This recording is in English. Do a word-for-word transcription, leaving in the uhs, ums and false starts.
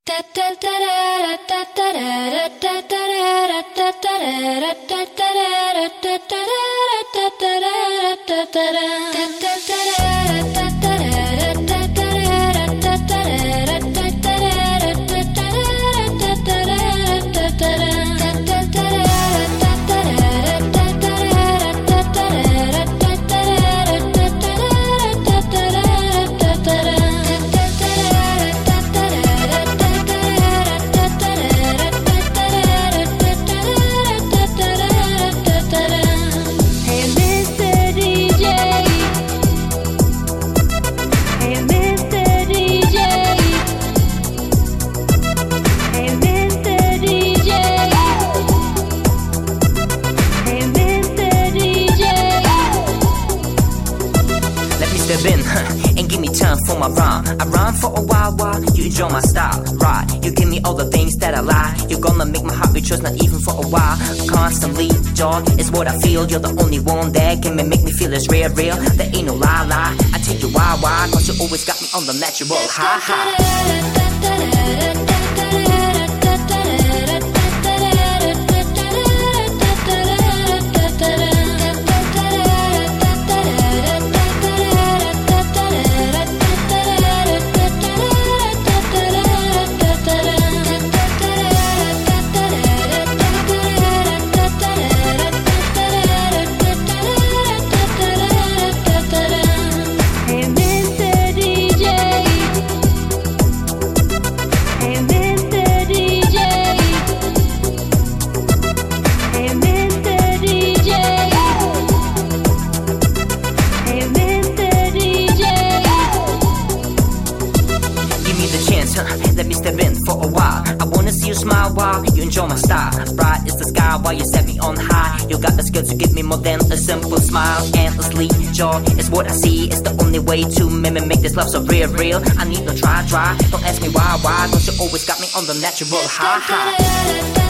Step in, huh, and give me time for my rhyme. I rhyme for a while while you enjoy my style. Right, you give me all the things that I like. You're gonna make my heart rejoice, not even for a while. Constantly, dog, is what I feel. You're the only one that can make me feel it's real, real. There ain't no lie, lie. I take you wild, wild, cause you always got me on the natural high, high. Let me step in for a while. I wanna see you smile while you enjoy my style. Bright is the sky while you set me on high. You got the skill to give me more than a simple smile. Endlessly, joy is what I see. It's the only way to make, make this love so real, real. I need no try, try. Don't ask me why, why. Cause you always got me on the natural high, high.